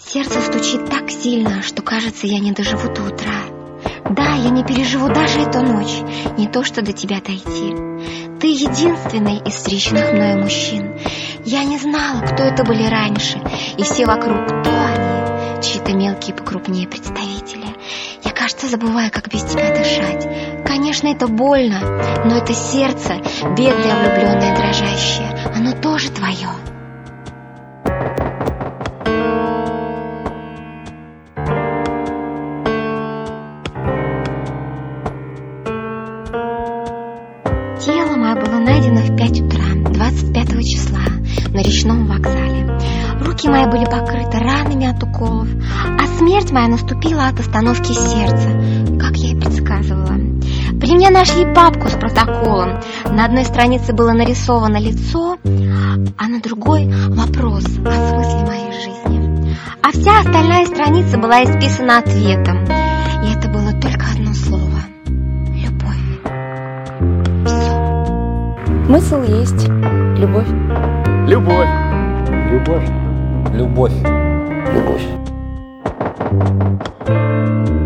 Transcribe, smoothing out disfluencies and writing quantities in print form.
Сердце стучит так сильно, что кажется, я не доживу до утра. Да, я не переживу даже эту ночь, не то что до тебя дойти. Ты единственный из встреченных мною мужчин. Я не знала, кто это были раньше, и все вокруг, кто они, чьи-то мелкие покрупнее представители. Я, кажется, забываю, как без тебя дышать. Конечно, это больно, но это сердце, бедное, влюбленное, дрожащее, оно тоже твое. Тело мое было найдено в 5 утра, 25 числа, на речном вокзале. Руки мои были покрыты ранами от уколов, а смерть моя наступила от остановки сердца, как я и предсказывала. При мне нашли папку с протоколом. На одной странице было нарисовано лицо, а на другой вопрос о смысле моей жизни. А вся остальная страница была исписана ответом, и это было только одно слово — любовь. Смысл есть любовь. Любовь. Любовь. Любовь. Любовь.